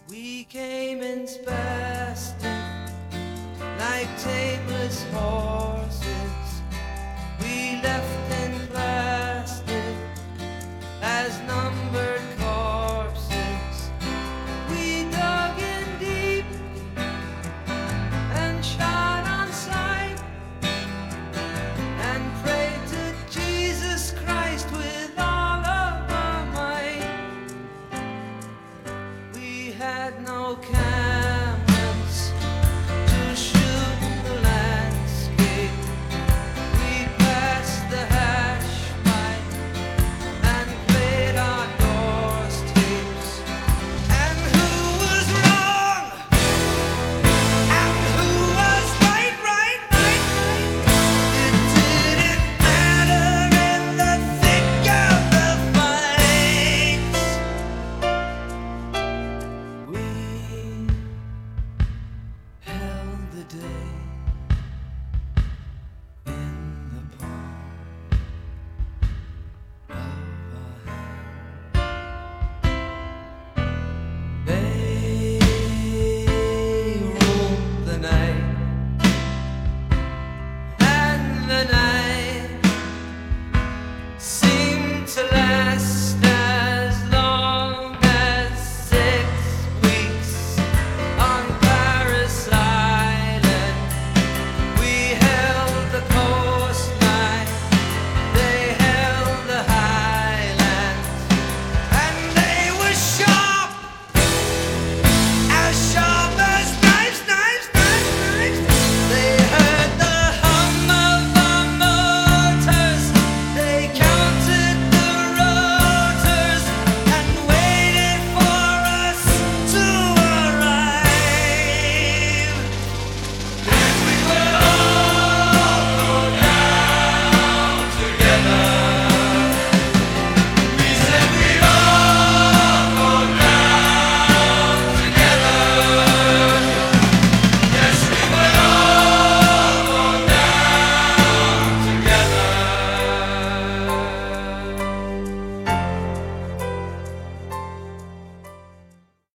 We came in spastic, like tameless horses. We left in plastic as numbered corpses. We dug in deep and shot on sight and prayed to Jesus Christ with all of our might. We had no can